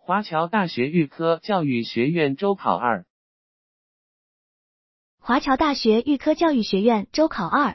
华侨大学预科教育学院周考2。 华侨大学预科教育学院周考2。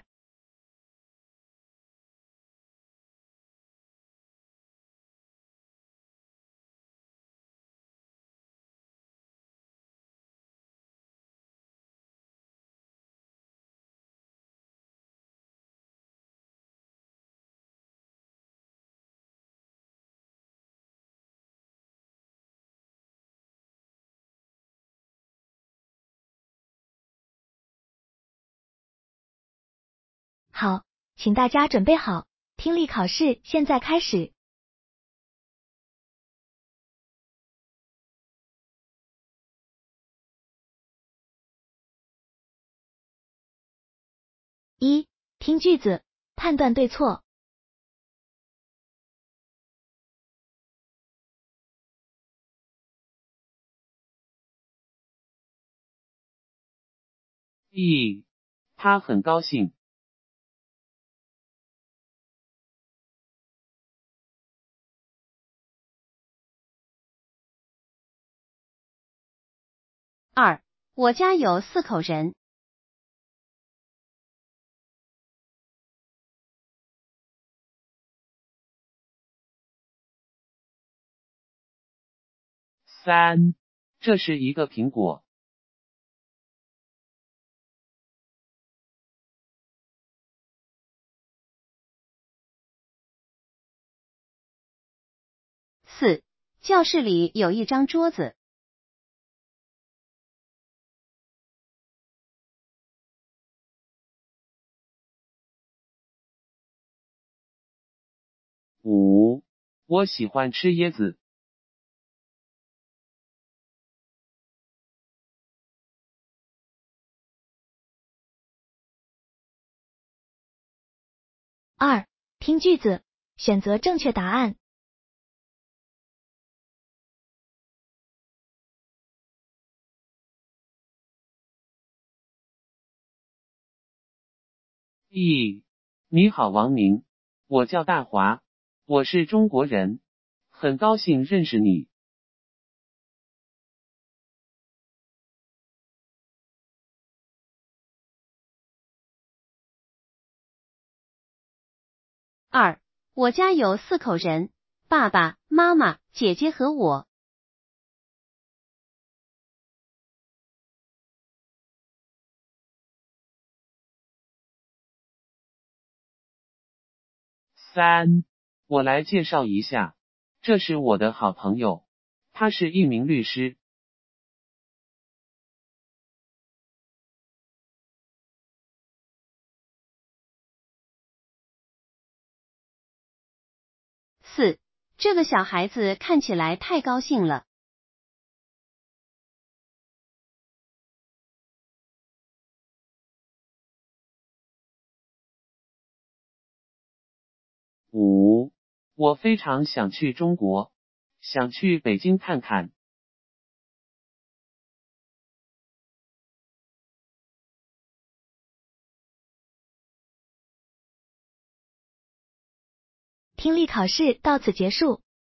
好，请大家准备好，听力考试现在开始。1. 听句子，判断对错。 他很高兴。 2. 我家有4口人。 3. 这是一个苹果。 4. 教室里有一张桌子。 5. 我喜欢吃椰子。 2. 听句子，选择正确答案。 你好王明，我叫大华，我是中国人，很高兴认识你。 2. 我家有4口人，爸爸妈妈、姐姐和我。 3. 我来介绍一下，这是我的好朋友，他是一名律师。 4. 这个小孩子看起来太高兴了。 5. 我非常想去中国，想去北京看看。 听力考试到此结束。